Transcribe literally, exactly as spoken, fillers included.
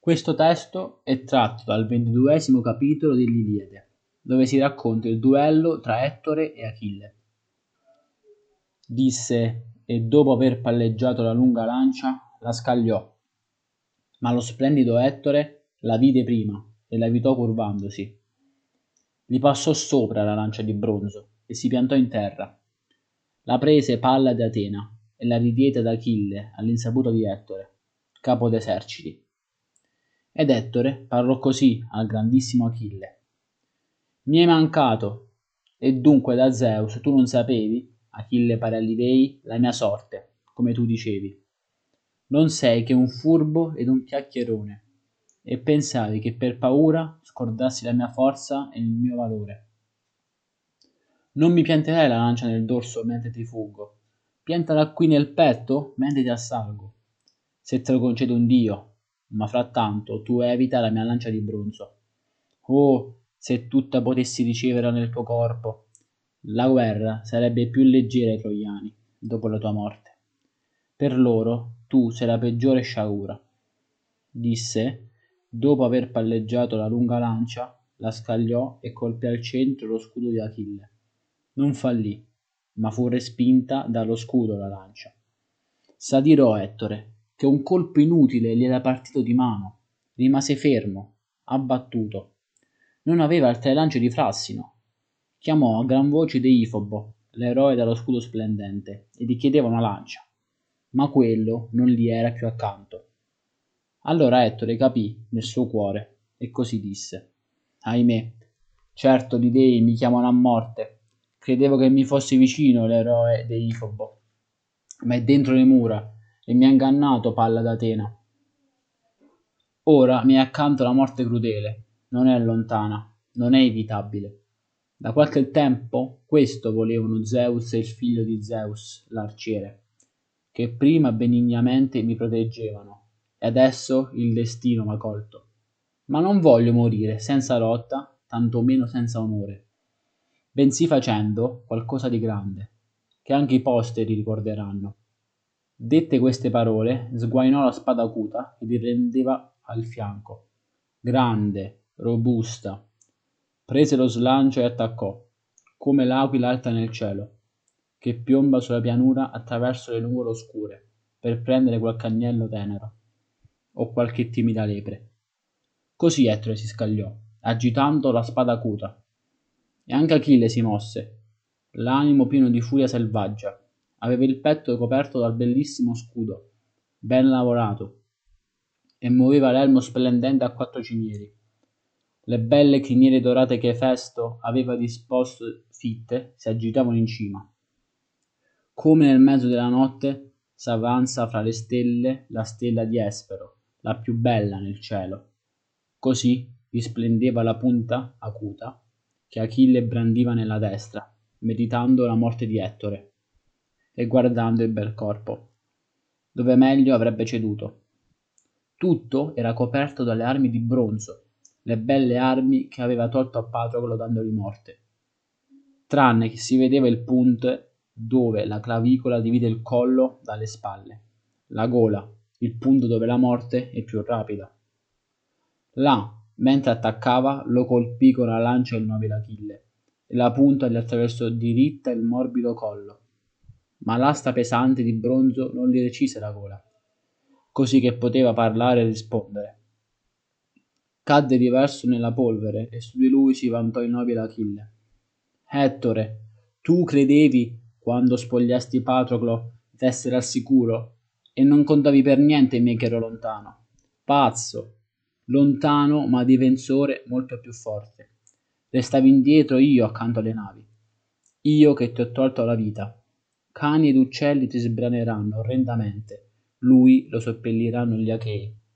Questo testo è tratto dal ventiduesimo capitolo dell'Iliade, dove si racconta il duello tra Ettore e Achille. Disse, e dopo aver palleggiato la lunga lancia, la scagliò. Ma lo splendido Ettore la vide prima e la evitò curvandosi. Gli passò sopra la lancia di bronzo e si piantò in terra. La prese Pallade Atena e la ridiede ad Achille all'insaputa di Ettore, capo d'eserciti. Ed Ettore parlò così al grandissimo Achille. Mi hai mancato, e dunque da Zeus tu non sapevi, Achille pare agli dei, la mia sorte, come tu dicevi. Non sei che un furbo ed un chiacchierone, e pensavi che per paura scordassi la mia forza e il mio valore. Non mi pianterai la lancia nel dorso mentre ti fuggo, piantala qui nel petto mentre ti assalgo. Se te lo concede un dio, ma frattanto tu evita la mia lancia di bronzo. Oh, se tutta potessi riceverla nel tuo corpo, la guerra sarebbe più leggera ai troiani dopo la tua morte. Per loro tu sei la peggiore sciagura. Disse, dopo aver palleggiato la lunga lancia, la scagliò e colpì al centro lo scudo di Achille. Non fallì, ma fu respinta dallo scudo la lancia. S'adirò Ettore, che un colpo inutile gli era partito di mano. Rimase fermo, abbattuto. Non aveva altre lance di frassino. Chiamò a gran voce Deifobo, l'eroe dallo scudo splendente, e gli chiedeva una lancia. Ma quello non gli era più accanto. Allora Ettore capì nel suo cuore e così disse: Ahimè, certo gli dei mi chiamano a morte. Credevo che mi fosse vicino l'eroe Deifobo, ma è dentro le mura e mi ha ingannato Palla d'Atena. Ora mi è accanto la morte crudele, non è lontana, non è evitabile. Da qualche tempo questo volevano Zeus e il figlio di Zeus, l'arciere, che prima benignamente mi proteggevano, e adesso il destino m'ha colto. Ma non voglio morire senza lotta, tantomeno senza onore, bensì facendo qualcosa di grande, che anche i posteri ricorderanno. Dette queste parole, sguainò la spada acuta che gli rendeva al fianco, grande, robusta. Prese lo slancio e attaccò, come l'aquila alta nel cielo, che piomba sulla pianura attraverso le nuvole oscure, per prendere qualche agnello tenero, o qualche timida lepre. Così Ettore si scagliò, agitando la spada acuta. E anche Achille si mosse, l'animo pieno di furia selvaggia. Aveva il petto coperto dal bellissimo scudo, ben lavorato, e muoveva l'elmo splendente a quattro cimieri. Le belle criniere dorate che Efesto aveva disposto fitte si agitavano in cima. Come nel mezzo della notte s'avanza fra le stelle la stella di Espero, la più bella nel cielo. Così risplendeva la punta acuta che Achille brandiva nella destra, meditando la morte di Ettore e guardando il bel corpo, dove meglio avrebbe ceduto. Tutto era coperto dalle armi di bronzo, le belle armi che aveva tolto a Patroclo dandogli morte, tranne che si vedeva il punto dove la clavicola divide il collo dalle spalle, la gola, il punto dove la morte è più rapida. Là, mentre attaccava, lo colpì con la lancia il nobile Achille, e la punta gli attraversò diritta il morbido collo, ma l'asta pesante di bronzo non gli recise la gola, così che poteva parlare e rispondere. Cadde diverso nella polvere e su di lui si vantò il nobile Achille. Ettore, tu credevi, quando spogliasti Patroclo, d'essere al sicuro, e non contavi per niente me che ero lontano. Pazzo, lontano ma difensore molto più forte. Restavi indietro io accanto alle navi, io che ti ho tolto la vita. Cani ed uccelli ti sbraneranno orrendamente, lui lo seppelliranno gli Achei,